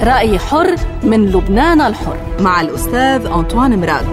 رأي حر من لبنان الحر مع الأستاذ أنطوان مراد.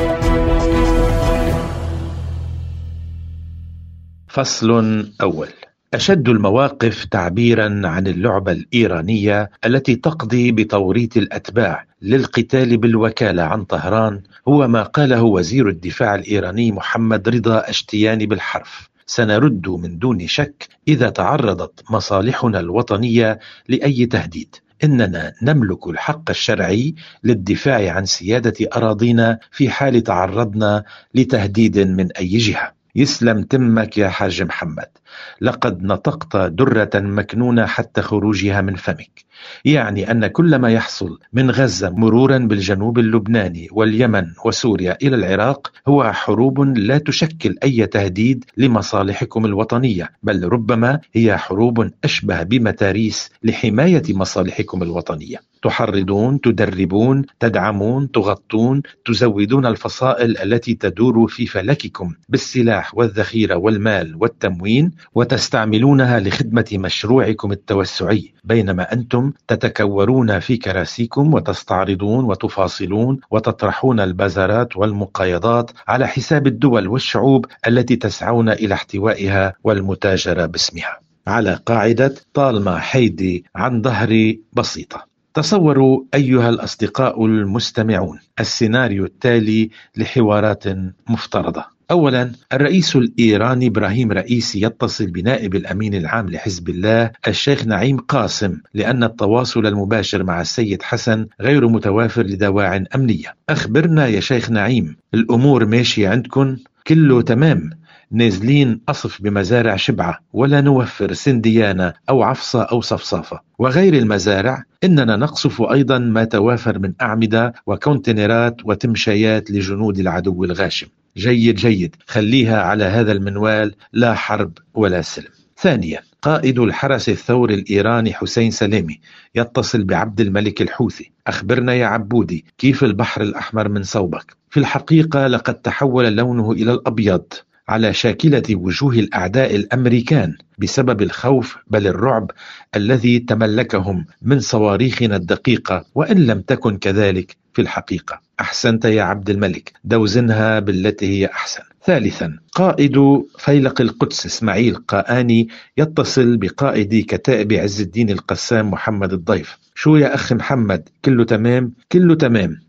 فصل أول. أشد المواقف تعبيرا عن اللعبة الإيرانية التي تقضي بتوريط الأتباع للقتال بالوكالة عن طهران هو ما قاله وزير الدفاع الإيراني محمد رضا اشتياني بالحرف: سنرد من دون شك إذا تعرضت مصالحنا الوطنية لأي تهديد. إننا نملك الحق الشرعي للدفاع عن سيادة أراضينا في حال تعرضنا لتهديد من أي جهة. يسلم تمك يا حاج محمد، لقد نطقت درة مكنونة حتى خروجها من فمك. يعني أن كل ما يحصل من غزة مرورا بالجنوب اللبناني واليمن وسوريا إلى العراق هو حروب لا تشكل أي تهديد لمصالحكم الوطنية، بل ربما هي حروب أشبه بمتاريس لحماية مصالحكم الوطنية. تحرضون، تدربون، تدعمون، تغطون، تزودون الفصائل التي تدور في فلككم بالسلاح والذخيرة والمال والتموين، وتستعملونها لخدمة مشروعكم التوسعي، بينما أنتم تتكورون في كراسيكم وتستعرضون وتفاصلون وتطرحون البازارات والمقايضات على حساب الدول والشعوب التي تسعون إلى احتوائها والمتاجرة باسمها. على قاعدة طالما حيدي عن ظهري بسيطة. تصوروا أيها الأصدقاء المستمعون السيناريو التالي لحوارات مفترضة. أولا، الرئيس الإيراني إبراهيم رئيسي يتصل بنائب الأمين العام لحزب الله الشيخ نعيم قاسم لأن التواصل المباشر مع السيد حسن غير متوافر لدواعٍ أمنية. أخبرنا يا شيخ نعيم، الأمور ماشية عندكن؟ كله تمام؟ نازلين أصف بمزارع شبعة ولا نوفر سنديانة أو عفصة أو صفصافة وغير المزارع؟ إننا نقصف أيضا ما توافر من أعمدة وكونتينرات وتمشيات لجنود العدو الغاشم. جيد جيد، خليها على هذا المنوال، لا حرب ولا سلم. ثانيا، قائد الحرس الثوري الإيراني حسين سلامي يتصل بعبد الملك الحوثي: أخبرنا يا عبودي، كيف البحر الأحمر من صوبك؟ في الحقيقة لقد تحول لونه إلى الأبيض على شاكلة وجوه الأعداء الأمريكان بسبب الخوف بل الرعب الذي تملكهم من صواريخنا الدقيقة، وإن لم تكن كذلك في الحقيقة. أحسنت يا عبد الملك، دوزنها بالتي هي أحسن. ثالثا، قائد فيلق القدس إسماعيل قآني يتصل بقائد كتائب عز الدين القسام محمد الضيف: شو يا أخي محمد، كله تمام؟ كله تمام.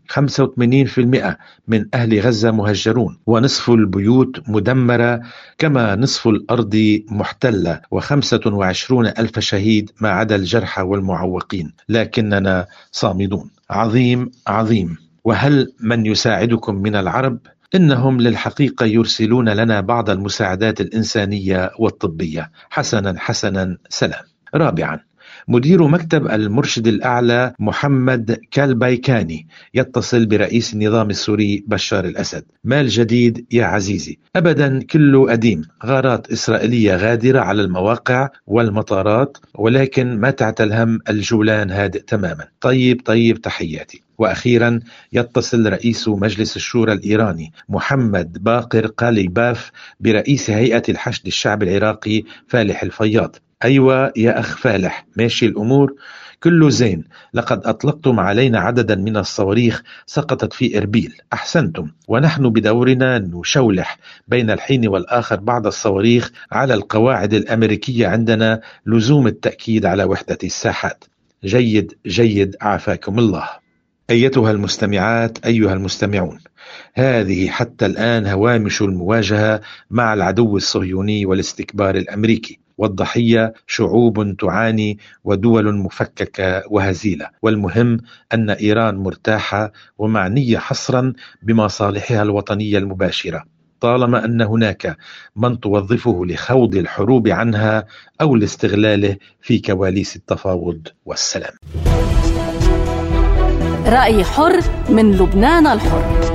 85% من أهل غزة مهجرون، ونصف البيوت مدمرة، كما نصف الأرض محتلة، و25,000 شهيد ما عدا الجرحى والمعوقين، لكننا صامدون. عظيم عظيم. وهل من يساعدكم من العرب؟ إنهم للحقيقة يرسلون لنا بعض المساعدات الإنسانية والطبية. حسنا حسنا، سلام. رابعا، مدير مكتب المرشد الأعلى محمد كالبايكاني يتصل برئيس النظام السوري بشار الأسد: ما الجديد يا عزيزي؟ أبدا، كله قديم، غارات إسرائيلية غادرة على المواقع والمطارات، ولكن ما تعتلهم، الجولان هادئ تماما. طيب، تحياتي. وأخيرا، يتصل رئيس مجلس الشورى الإيراني محمد باقر قاليباف برئيس هيئة الحشد الشعب العراقي فالح الفياض: أيوة يا أخ فالح، ماشي الأمور؟ كله زين. لقد أطلقتم علينا عددا من الصواريخ سقطت في إربيل. أحسنتم، ونحن بدورنا نشولح بين الحين والآخر بعض الصواريخ على القواعد الأمريكية. عندنا لزوم التأكيد على وحدة الساحات. جيد جيد، عافاكم الله. أيتها المستمعات، أيها المستمعون، هذه حتى الآن هوامش المواجهة مع العدو الصهيوني والاستكبار الأمريكي، والضحية شعوب تعاني ودول مفككة وهزيلة، والمهم أن إيران مرتاحة ومعنية حصرا بمصالحها الوطنية المباشرة، طالما أن هناك من توظفه لخوض الحروب عنها أو لاستغلاله في كواليس التفاوض والسلام. رأي حر من لبنان الحر.